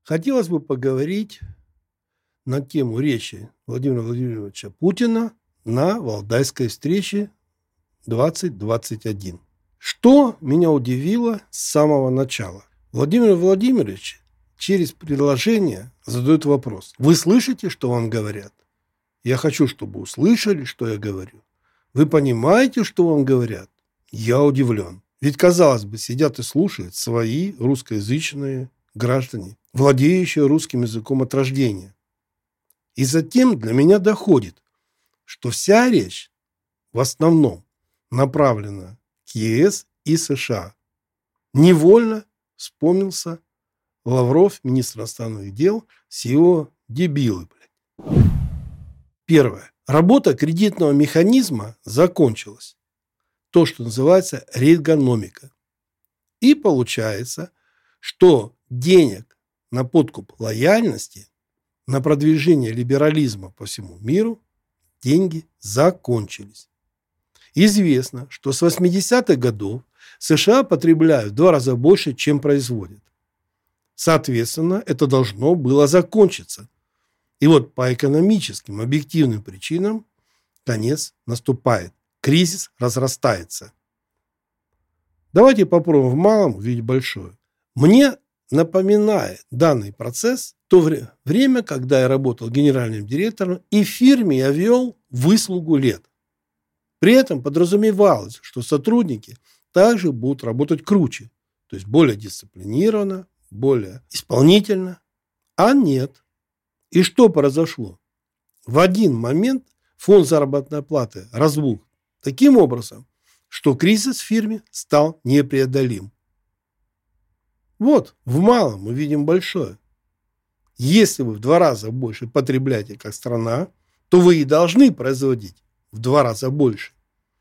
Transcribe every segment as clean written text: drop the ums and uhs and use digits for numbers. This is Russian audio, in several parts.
Хотелось бы поговорить на тему речи Владимира Владимировича Путина на Валдайской встрече 2021. Что меня удивило с самого начала? Владимир Владимирович через предложение задает вопрос. Вы слышите, что вам говорят? Я хочу, чтобы услышали, что я говорю. Вы понимаете, что вам говорят? Я удивлен. Ведь, казалось бы, сидят и слушают свои русскоязычные граждане, владеющие русским языком от рождения. И затем для меня доходит, что вся речь в основном направлена к ЕС и США. Невольно вспомнился Лавров, министр иностранных дел, с его дебилы. Первое. Работа кредитного механизма закончилась. То, что называется рейгономика. И получается, что денег на подкуп лояльности, на продвижение либерализма по всему миру, деньги закончились. Известно, что с 80-х годов США потребляют в 2 раза больше, чем производят. Соответственно, это должно было закончиться. И вот по экономическим, объективным причинам конец наступает. Кризис разрастается. Давайте попробуем в малом увидеть большое. Мне напоминает данный процесс то время, когда я работал генеральным директором, и в фирме я вел выслугу лет. При этом подразумевалось, что сотрудники также будут работать круче, то есть более дисциплинированно, более исполнительно. А нет. И что произошло? В один момент фонд заработной платы разбух таким образом, что кризис в фирме стал непреодолим. Вот, в малом мы видим большое. Если вы в 2 раза больше потребляете как страна, то вы и должны производить в 2 раза больше.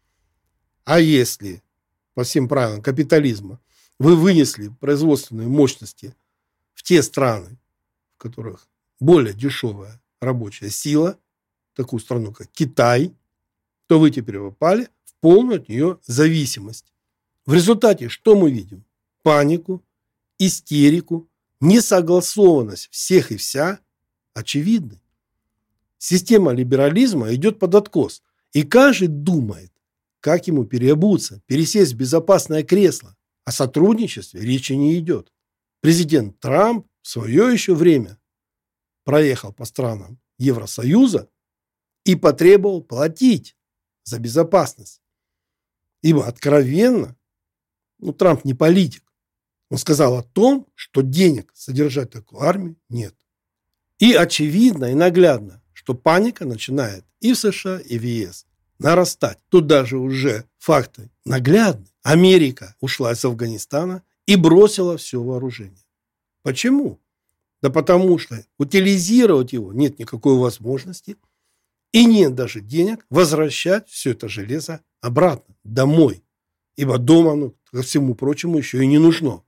А если, по всем правилам капитализма, вы вынесли производственные мощности в те страны, в которых более дешевая рабочая сила, такую страну, как Китай, то вы теперь попали в полную от нее зависимость. В результате что мы видим? Панику, истерику, несогласованность всех и вся очевидны. Система либерализма идет под откос, и каждый думает, как ему переобуться, пересесть в безопасное кресло. О сотрудничестве речи не идет. Президент Трамп в свое еще время проехал по странам Евросоюза и потребовал платить за безопасность. Ибо откровенно, Трамп не политик. Он сказал о том, что денег содержать такую армию нет. И очевидно и наглядно, что паника начинает и в США, и в ЕС нарастать. Тут даже уже факты наглядны. Америка ушла из Афганистана и бросила все вооружение. Почему? Да потому что утилизировать его нет никакой возможности и нет даже денег возвращать все это железо обратно, домой. Ибо дома оно, ко всему прочему, еще и не нужно.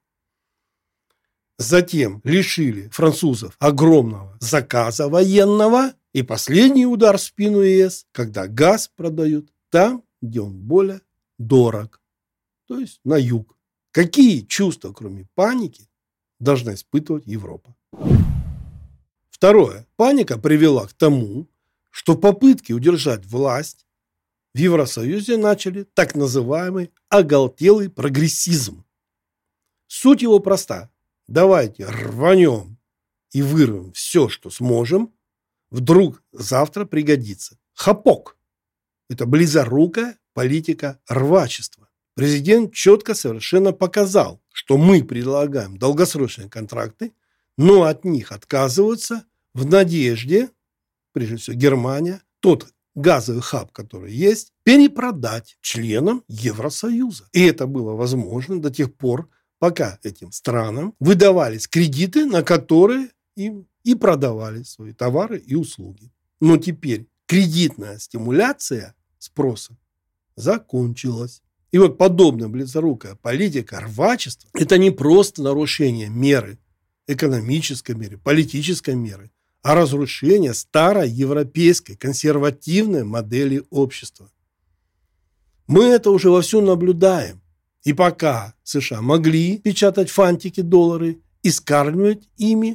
Затем лишили французов огромного заказа военного. И последний удар в спину ЕС, когда газ продают там, где он более дорог. То есть на юг. Какие чувства, кроме паники, должна испытывать Европа? Второе. Паника привела к тому, что попытки удержать власть в Евросоюзе начали так называемый оголтелый прогрессизм. Суть его проста. Давайте рванем и вырвем все, что сможем, вдруг завтра пригодится. Хапок. Это близорукая политика рвачества. Президент четко совершенно показал, что мы предлагаем долгосрочные контракты, но от них отказываются в надежде, прежде всего Германия, тот газовый хаб, который есть, перепродать членам Евросоюза. И это было возможно до тех пор, пока этим странам выдавались кредиты, на которые им и продавали свои товары и услуги. Но теперь кредитная стимуляция спроса закончилась. И вот подобная близорукая политика рвачества – это не просто нарушение меры, экономической меры, политической меры, а разрушение старой европейской консервативной модели общества. Мы это уже вовсю наблюдаем. И пока США могли печатать фантики, доллары и скармливать ими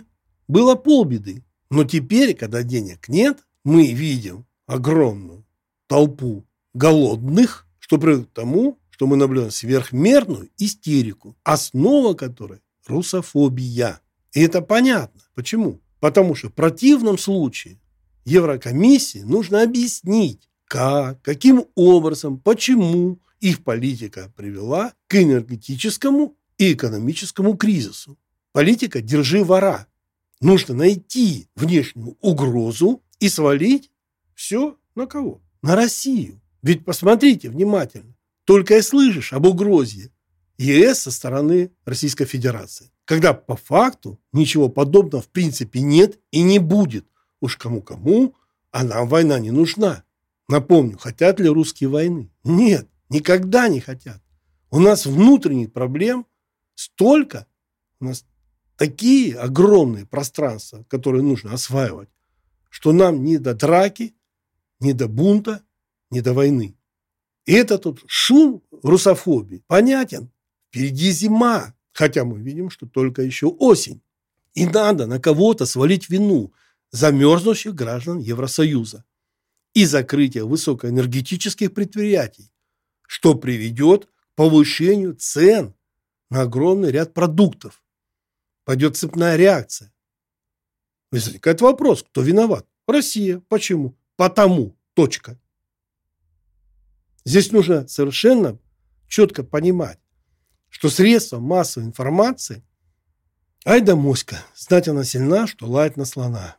было полбеды. Но теперь, когда денег нет, мы видим огромную толпу голодных, что приводит к тому, что мы наблюдаем сверхмерную истерику, основа которой – русофобия. И это понятно. Почему? Потому что в противном случае Еврокомиссии нужно объяснить, как, каким образом, почему их политика привела к энергетическому и экономическому кризису. Политика «держи вора». Нужно найти внешнюю угрозу и свалить все на кого? На Россию. Ведь посмотрите внимательно. Только и слышишь об угрозе ЕС со стороны Российской Федерации. Когда по факту ничего подобного в принципе нет и не будет. Уж кому-кому, а нам война не нужна. Напомню, хотят ли русские войны? Нет, никогда не хотят. У нас внутренних проблем столько, у нас такие огромные пространства, которые нужно осваивать, что нам ни до драки, ни до бунта, ни до войны. И этот тут шум русофобии понятен. Впереди зима, хотя мы видим, что только еще осень. И надо на кого-то свалить вину замерзнувших граждан Евросоюза и закрытие высокоэнергетических предприятий, что приведет к повышению цен на огромный ряд продуктов. Пойдет цепная реакция. Возникает вопрос, кто виноват? Россия. Почему? Потому. Точка. Здесь нужно совершенно четко понимать, что средства массовой информации, ай да моська, знать она сильна, что лает на слона.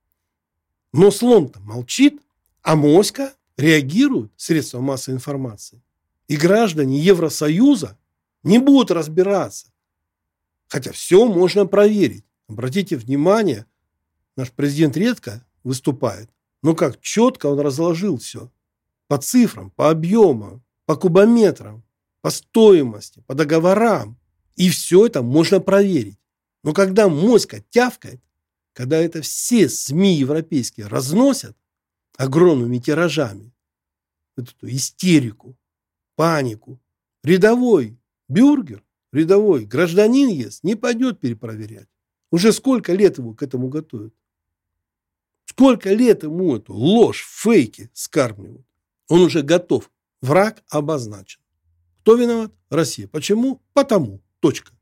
Но слон-то молчит, а моська реагирует, средства массовой информации. И граждане Евросоюза не будут разбираться. Хотя все можно проверить. Обратите внимание, наш президент редко выступает, но как четко он разложил все. По цифрам, по объемам, по кубометрам, по стоимости, по договорам. И все это можно проверить. Но когда моська тявкает, когда это все СМИ европейские разносят огромными тиражами, эту истерику, панику, рядовой бюргер, рядовой гражданин ЕС не пойдет перепроверять. Уже сколько лет его к этому готовят? Сколько лет ему эту ложь, фейки скармливают? Он уже готов. Враг обозначен. Кто виноват? Россия. Почему? Потому. Точка.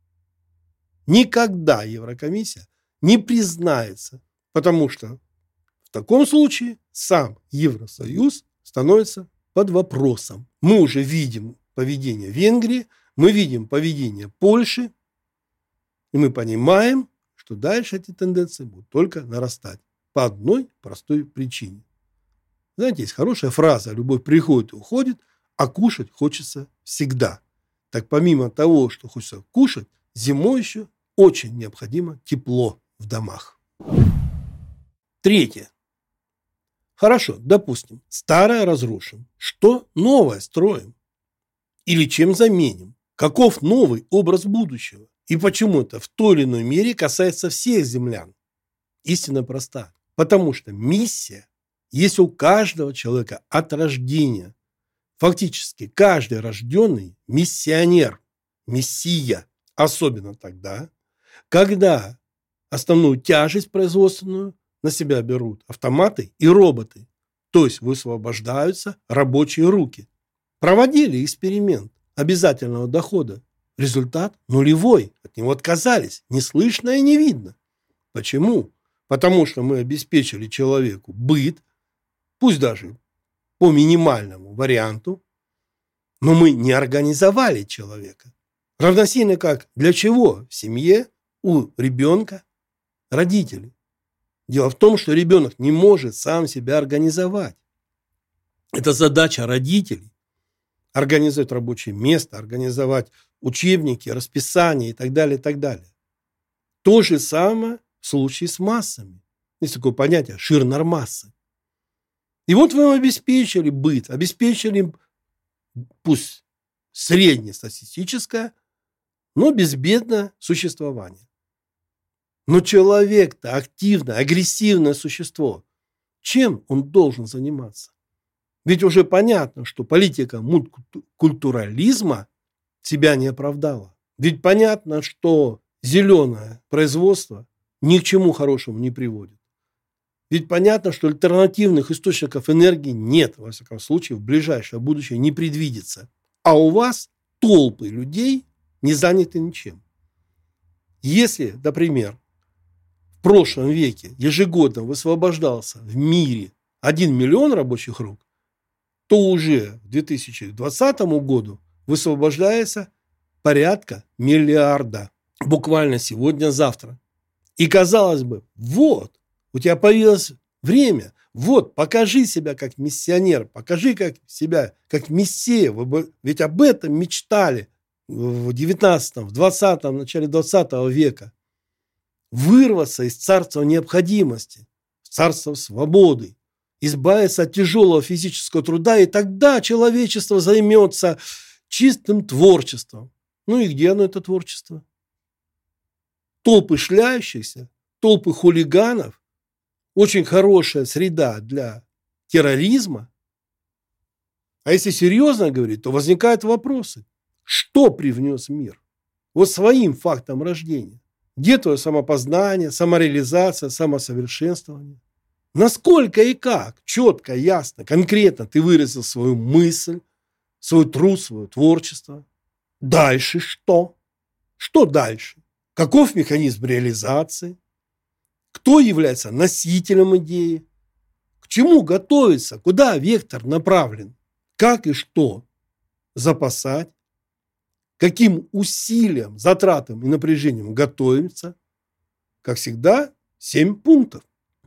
Никогда Еврокомиссия не признается, потому что в таком случае сам Евросоюз становится под вопросом. Мы уже видим поведение Венгрии, мы видим поведение Польши, и мы понимаем, что дальше эти тенденции будут только нарастать. По одной простой причине. Знаете, есть хорошая фраза: любовь приходит и уходит, а кушать хочется всегда. Так помимо того, что хочется кушать, зимой еще очень необходимо тепло в домах. Третье. Хорошо, допустим, старое разрушим. Что новое строим? Или чем заменим? Каков новый образ будущего? И почему это в той или иной мере касается всех землян? Истина проста. Потому что миссия есть у каждого человека от рождения. Фактически каждый рожденный миссионер, мессия. Особенно тогда, когда основную тяжесть производственную на себя берут автоматы и роботы. То есть высвобождаются рабочие руки. Проводили эксперимент обязательного дохода. Результат нулевой. От него отказались. Не слышно и не видно. Почему? Потому что мы обеспечили человеку быт, пусть даже по минимальному варианту, но мы не организовали человека. Равносильно как для чего в семье у ребенка родители. Дело в том, что ребенок не может сам себя организовать. Это задача родителей. Организовать рабочее место, организовать учебники, расписание и так далее, и так далее. То же самое в случае с массами. Есть такое понятие ширнормассы. И вот вы им обеспечили быт, обеспечили пусть среднестатистическое, но безбедное существование. Но человек-то активное, агрессивное существо. Чем он должен заниматься? Ведь уже понятно, что политика мультикультурализма себя не оправдала. Ведь понятно, что зеленое производство ни к чему хорошему не приводит. Ведь понятно, что альтернативных источников энергии нет, во всяком случае, в ближайшее будущее не предвидится. А у вас толпы людей не заняты ничем. Если, например, в прошлом веке ежегодно высвобождался в мире 1 миллион рабочих рук, то уже к 2020 году высвобождается порядка миллиарда. Буквально сегодня-завтра. И казалось бы, вот, у тебя появилось время, вот, покажи себя как миссионер, покажи себя как мессия. Вы ведь об этом мечтали в 19-м, в 20-м, в начале 20 века. Вырваться из царства необходимости, в царство свободы, избавиться от тяжелого физического труда, и тогда человечество займется чистым творчеством. Ну и где оно, это творчество? Толпы шляющихся, толпы хулиганов, очень хорошая среда для терроризма. А если серьезно говорить, то возникают вопросы. Что привнес мир? Вот своим фактом рождения. Где твое самопознание, самореализация, самосовершенствование? Насколько и как четко, ясно, конкретно ты выразил свою мысль, свой труд, свое творчество? Дальше что? Что дальше? Каков механизм реализации? Кто является носителем идеи? К чему готовиться? Куда вектор направлен? Как и что запасать? Каким усилиям, затратам и напряжением готовиться? Как всегда, 7 пунктов.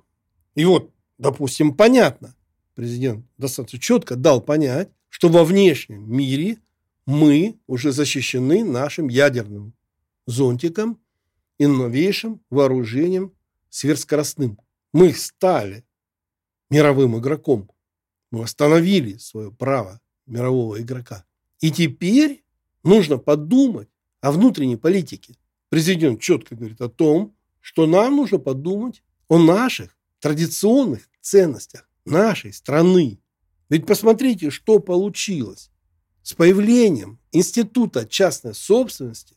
И вот, допустим, понятно, президент достаточно четко дал понять, что во внешнем мире мы уже защищены нашим ядерным зонтиком и новейшим вооружением сверхскоростным. Мы стали мировым игроком. Мы восстановили свое право мирового игрока. И теперь нужно подумать о внутренней политике. Президент четко говорит о том, что нам нужно подумать о наших традиционных ценностях нашей страны. Ведь посмотрите, что получилось с появлением института частной собственности,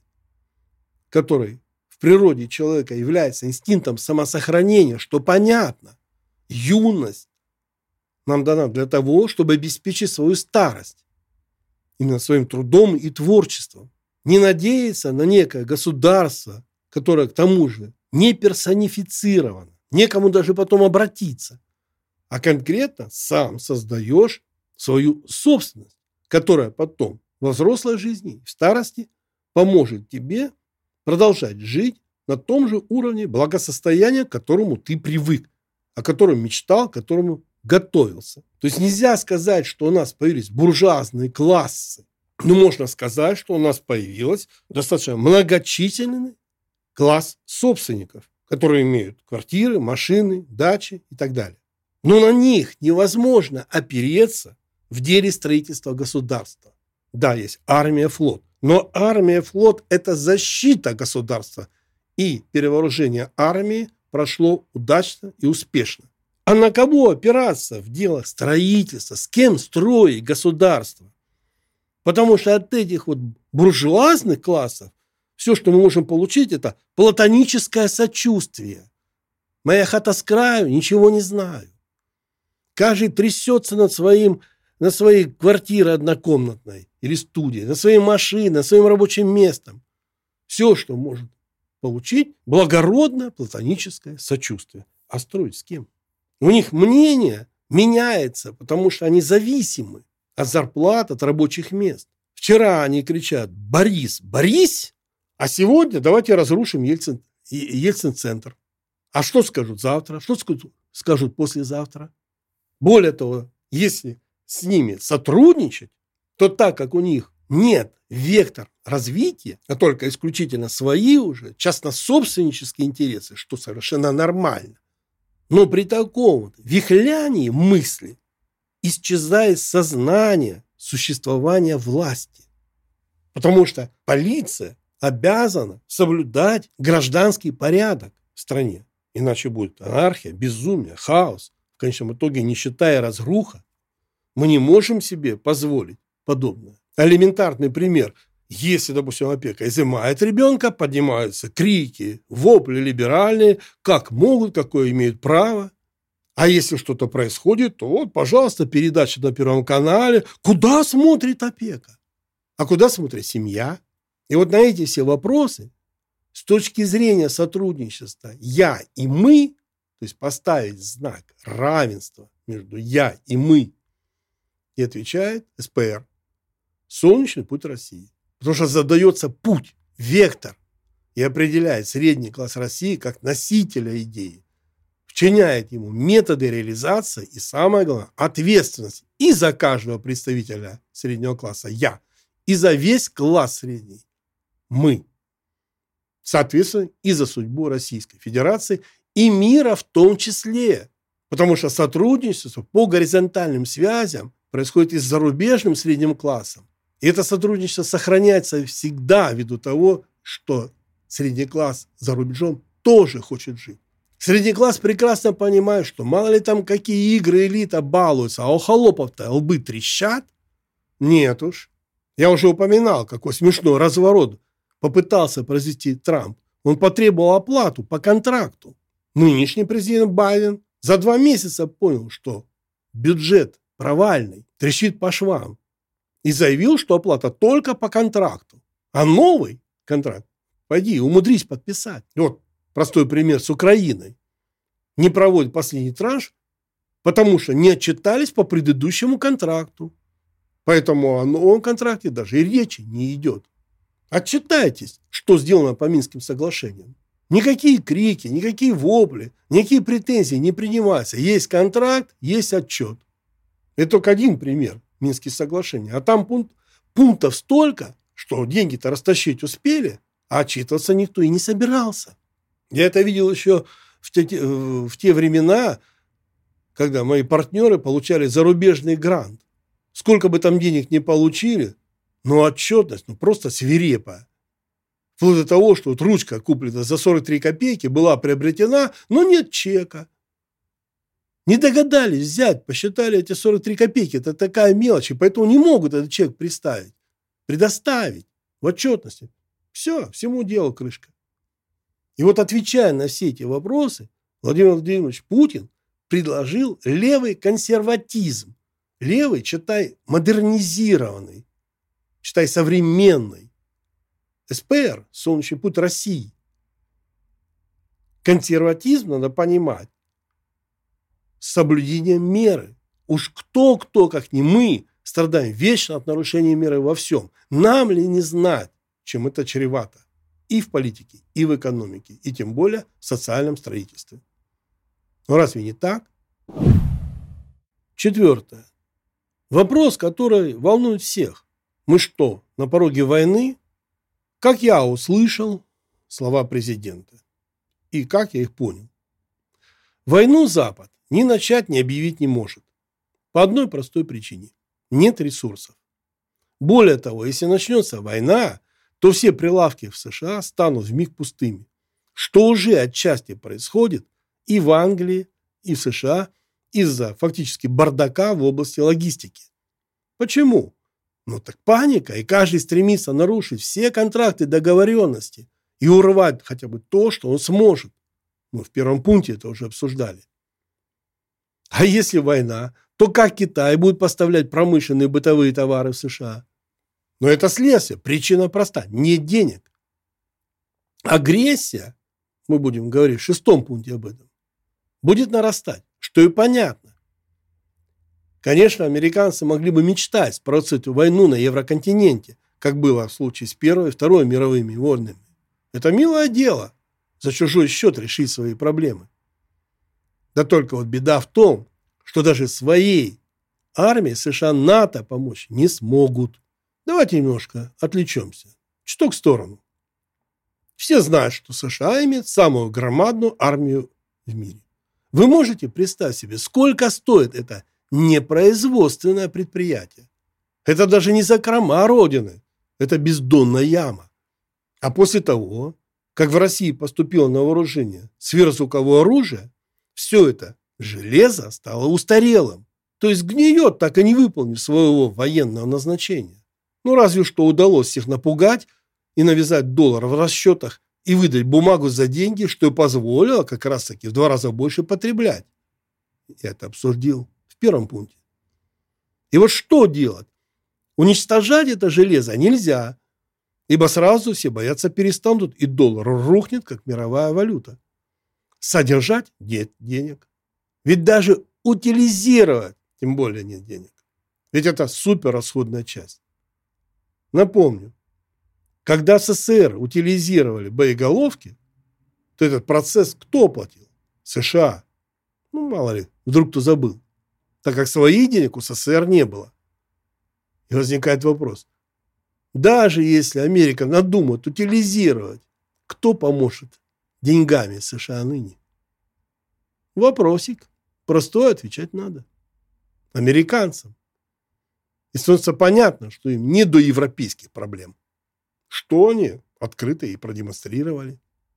который в природе человека является инстинктом самосохранения, что понятно, юность нам дана для того, чтобы обеспечить свою старость именно своим трудом и творчеством. Не надеяться на некое государство, которое к тому же не персонифицировано, некому даже потом обратиться, а конкретно сам создаешь свою собственность, которая потом во взрослой жизни, в старости поможет тебе продолжать жить на том же уровне благосостояния, к которому ты привык, о котором мечтал, к которому готовился. То есть нельзя сказать, что у нас появились буржуазные классы. Но можно сказать, что у нас появился достаточно многочисленный класс собственников, которые имеют квартиры, машины, дачи и так далее. Но на них невозможно опереться в деле строительства государства. Да, есть армия, флот. Но армия, флот – это защита государства. И перевооружение армии прошло удачно и успешно. А на кого опираться в делах строительства? С кем строить государство? Потому что от этих вот буржуазных классов все, что мы можем получить, это платоническое сочувствие. Моя хата с краю, ничего не знаю. Каждый трясется над своей квартирой однокомнатной или студией, над своей машиной, над своим рабочим местом. Все, что может получить, благородное платоническое сочувствие. А строить с кем? У них мнение меняется, потому что они зависимы от зарплат, от рабочих мест. Вчера они кричат: «Борис, Борис!», а сегодня давайте разрушим Ельцин-центр. А что скажут завтра? Что скажут послезавтра? Более того, если с ними сотрудничать, то так как у них нет вектор развития, а только исключительно свои уже частно-собственнические интересы, что совершенно нормально, но при таком вот вихлянии мысли исчезает сознание существования власти. Потому что полиция обязана соблюдать гражданский порядок в стране. Иначе будет анархия, безумие, хаос. В конечном итоге нищета и разруха. Мы не можем себе позволить подобное. Элементарный пример. Если, допустим, опека изымает ребенка, поднимаются крики, вопли либеральные, как могут, какое имеют право. А если что-то происходит, то вот, пожалуйста, передача на Первом канале. Куда смотрит опека? А куда смотрит семья? И вот на эти все вопросы с точки зрения сотрудничества «я» и «мы», то есть поставить знак равенства между «я» и «мы», и отвечает СПР «Солнечный путь России». Потому что задается путь, вектор, и определяет средний класс России как носителя идеи, вчиняет ему методы реализации и, самое главное, ответственность и за каждого представителя среднего класса «я», и за весь класс средний «мы». Соответственно, и за судьбу Российской Федерации и мира в том числе. Потому что сотрудничество по горизонтальным связям происходит и с зарубежным средним классом. И это сотрудничество сохраняется всегда ввиду того, что средний класс за рубежом тоже хочет жить. Средний класс прекрасно понимает, что мало ли там какие игры элита балуются, а у холопов-то лбы трещат. Нет уж. Я уже упоминал, какой смешной разворот попытался произвести Трамп. Он потребовал оплату по контракту. Нынешний президент Байден за 2 месяца понял, что бюджет провальный, трещит по швам. И заявил, что оплата только по контракту. А новый контракт, пойди, умудрись подписать. Вот простой пример с Украиной. Не проводят последний транш, потому что не отчитались по предыдущему контракту. Поэтому о новом контракте даже и речи не идет. Отчитайтесь, что сделано по Минским соглашениям. Никакие крики, никакие вопли, никакие претензии не принимаются. Есть контракт, есть отчет. Это только один пример. Минские соглашения. А там пунктов столько, что деньги-то растащить успели, а отчитываться никто и не собирался. Я это видел еще в те времена, когда мои партнеры получали зарубежный грант. Сколько бы там денег не получили, но отчетность просто свирепая. Вплоть до того, что вот ручка, куплена за 43 копейки, была приобретена, но нет чека. Не догадались взять, посчитали эти 43 копейки. Это такая мелочь, и поэтому не могут этот чек предоставить в отчетности. Все, всему делу крышка. И вот отвечая на все эти вопросы, Владимир Владимирович Путин предложил левый консерватизм. Левый, читай, модернизированный, читай, современный. СПР, Солнечный путь России. Консерватизм надо понимать с соблюдением меры. Уж кто, как не мы, страдаем вечно от нарушения меры во всем. Нам ли не знать, чем это чревато и в политике, и в экономике, и тем более в социальном строительстве. Но разве не так? 4. Вопрос, который волнует всех. Мы что, на пороге войны? Как я услышал слова президента и как я их понял. Войну Запад ни начать, ни объявить не может. По одной простой причине. Нет ресурсов. Более того, если начнется война, то все прилавки в США станут вмиг пустыми. Что уже отчасти происходит и в Англии, и в США из-за фактически бардака в области логистики. Почему? Так паника, и каждый стремится нарушить все контракты, договоренности и урвать хотя бы то, что он сможет. Мы в первом пункте это уже обсуждали. А если война, то как Китай будет поставлять промышленные бытовые товары в США? Но это следствие. Причина проста. Нет денег. Агрессия, мы будем говорить в 6 пункте об этом, будет нарастать, что и понятно. Конечно, американцы могли бы мечтать спровоцировать войну на Евроконтиненте, как было в случае с Первой и Второй мировыми войнами. Это милое дело за чужой счет решить свои проблемы. Да только вот беда в том, что даже своей армии США НАТО помочь не смогут. Давайте немножко отвлечемся. Чуток в сторону. Все знают, что США имеет самую громадную армию в мире. Вы можете представить себе, сколько стоит это непроизводственное предприятие? Это даже не закрома Родины. Это бездонная яма. А после того, как в России поступило на вооружение сверхзвуковое оружие, все это железо стало устарелым. То есть гниет, так и не выполнив своего военного назначения. Ну, разве что удалось всех напугать и навязать доллар в расчетах и выдать бумагу за деньги, что и позволило как раз-таки в 2 раза больше потреблять. Я это обсудил в первом пункте. И вот что делать? Уничтожать это железо нельзя, ибо сразу все боятся перестанут, и доллар рухнет, как мировая валюта. Содержать нет денег. Ведь даже утилизировать тем более нет денег. Ведь это суперрасходная часть. Напомню, когда в СССР утилизировали боеголовки, то этот процесс кто оплатил? США. Ну, мало ли, вдруг кто забыл. Так как своих денег у СССР не было. И возникает вопрос. Даже если Америка надумает утилизировать, кто поможет деньгами США ныне? Вопросик. Простой, отвечать надо. Американцам. И становится понятно, что им не до европейских проблем. Что они открыто и продемонстрировали.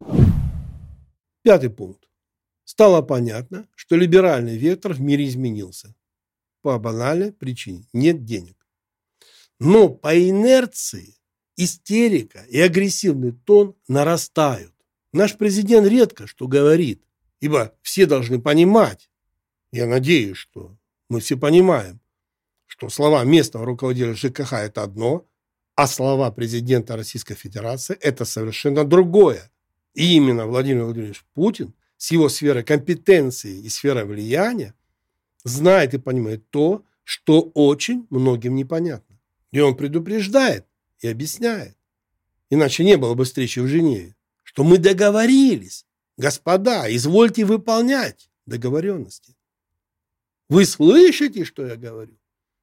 5 пункт. Стало понятно, что либеральный вектор в мире изменился. По банальной причине. Нет денег. Но по инерции истерика и агрессивный тон нарастают. Наш президент редко что говорит, ибо все должны понимать, я надеюсь, что мы все понимаем, что слова местного руководителя ЖКХ – это одно, а слова президента Российской Федерации – это совершенно другое. И именно Владимир Владимирович Путин с его сферой компетенции и сферой влияния знает и понимает то, что очень многим непонятно. И он предупреждает и объясняет. Иначе не было бы встречи в Женеве. Что мы договорились. Господа, извольте выполнять договоренности. Вы слышите, что я говорю?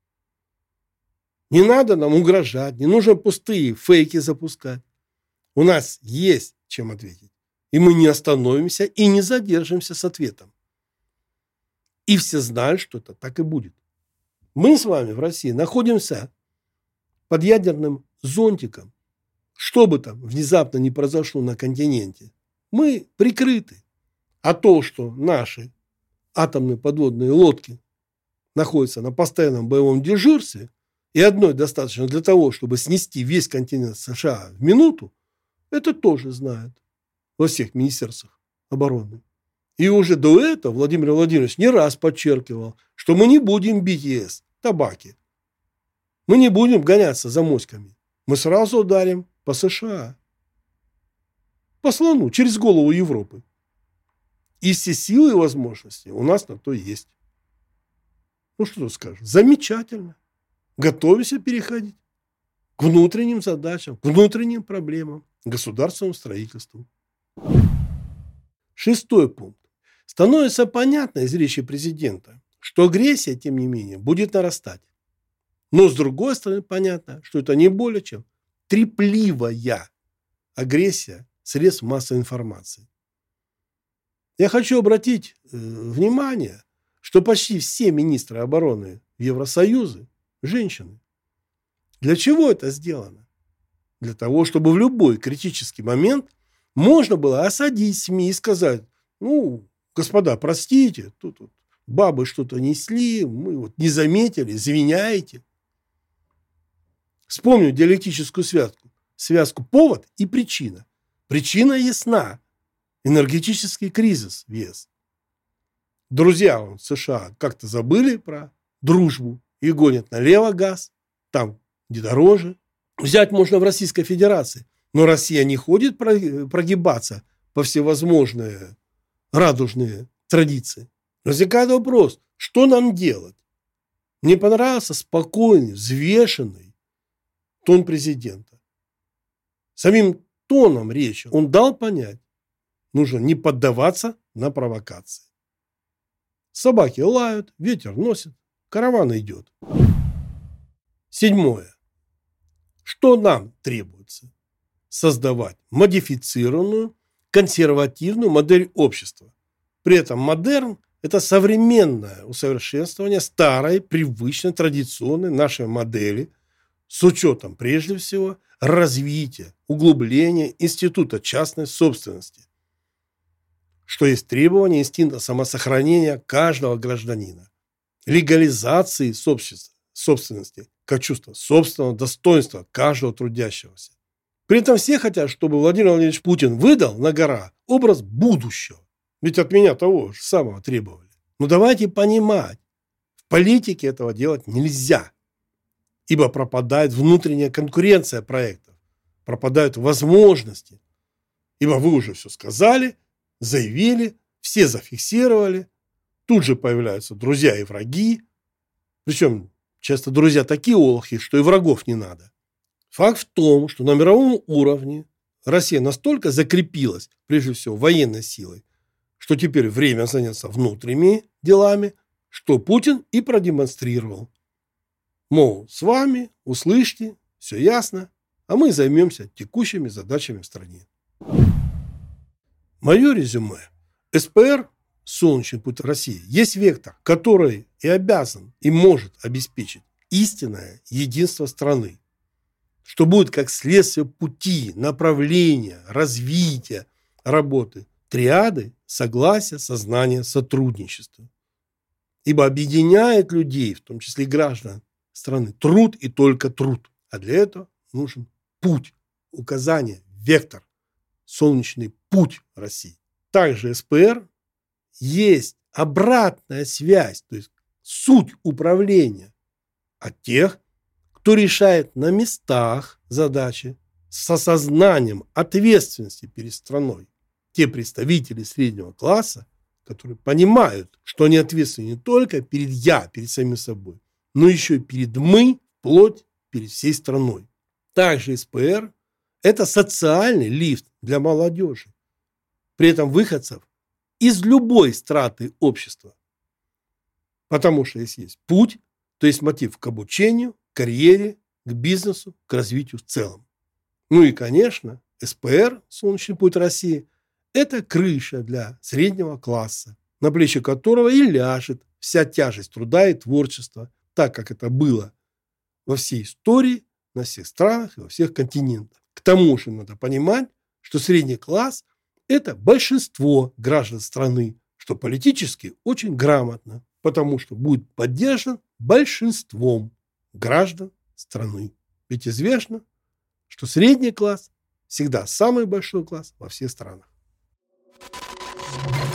Не надо нам угрожать, не нужно пустые фейки запускать. У нас есть чем ответить. И мы не остановимся и не задержимся с ответом. И все знают, что это так и будет. Мы с вами в России находимся под ядерным зонтиком. Что бы там внезапно не произошло на континенте, мы прикрыты. А то, что наши атомные подводные лодки находятся на постоянном боевом дежурстве, и одной достаточно для того, чтобы снести весь континент США в минуту, это тоже знают во всех министерствах обороны. И уже до этого Владимир Владимирович не раз подчеркивал, что мы не будем бить ЕС, табаки. Мы не будем гоняться за моськами. Мы сразу ударим по США. По слону, через голову Европы. И все силы и возможности у нас на то есть. Ну что тут скажешь? Замечательно. Готовимся переходить к внутренним задачам, к внутренним проблемам, к государственному строительству. 6 пункт. Становится понятно из речи президента, что агрессия, тем не менее, будет нарастать. Но с другой стороны понятно, что это не более чем трепливая агрессия средств массовой информации. Я хочу обратить внимание, что почти все министры обороны Евросоюза женщины. Для чего это сделано? Для того, чтобы в любой критический момент можно было осадить СМИ и сказать, ну, господа, простите, тут бабы что-то несли, мы вот не заметили, извиняйте. Вспомню диалектическую связку повод и причина. Причина ясна. Энергетический кризис в ЕС. Друзья в США как-то забыли про дружбу и гонят налево газ, там, где дороже. Взять можно в Российской Федерации, но Россия не ходит прогибаться по всевозможные радужные традиции. Возникает вопрос, что нам делать? Мне понравился спокойный, взвешенный тон президента. Самим тоном речи он дал понять, нужно не поддаваться на провокации. Собаки лают, ветер носит, караван идет. 7. Что нам требуется? Создавать модифицированную, консервативную модель общества. При этом модерн – это современное усовершенствование старой, привычной, традиционной нашей модели с учетом, прежде всего, развития, углубления института частной собственности, что есть требование инстинкта самосохранения каждого гражданина, легализации собственности как чувство собственного достоинства каждого трудящегося. При этом все хотят, чтобы Владимир Владимирович Путин выдал на гора образ будущего. Ведь от меня того же самого требовали. Но давайте понимать, в политике этого делать нельзя, ибо пропадает внутренняя конкуренция проектов, пропадают возможности, ибо вы уже все сказали, заявили, все зафиксировали, тут же появляются друзья и враги, причем часто друзья такие олухи, что и врагов не надо. Факт в том, что на мировом уровне Россия настолько закрепилась, прежде всего, военной силой, что теперь время заняться внутренними делами, что Путин и продемонстрировал. Мол, с вами, услышьте, все ясно, а мы займемся текущими задачами в стране. Мое резюме. СПР, Солнечный путь России, есть вектор, который и обязан, и может обеспечить истинное единство страны, что будет как следствие пути, направления, развития работы, триады, согласия, сознания, сотрудничества. Ибо объединяет людей, в том числе и граждан страны, труд и только труд. А для этого нужен путь, указание, вектор, солнечный путь России. Также СПР есть обратная связь, то есть суть управления от тех, кто решает на местах задачи с осознанием ответственности перед страной. Те представители среднего класса, которые понимают, что они ответственны не только перед самим собой, но еще и перед мы, вплоть перед всей страной. Также СПР – это социальный лифт для молодежи, при этом выходцев из любой страты общества. Потому что если есть путь, то есть мотив к обучению, к карьере, к бизнесу, к развитию в целом. Ну и, конечно, СПР, Солнечный путь России, это крыша для среднего класса, на плечи которого и ляжет вся тяжесть труда и творчества, так как это было во всей истории, на всех странах и во всех континентах. К тому же надо понимать, что средний класс – это большинство граждан страны, что политически очень грамотно, потому что будет поддержан большинством граждан страны. Ведь известно, что средний класс всегда самый большой класс во всех странах.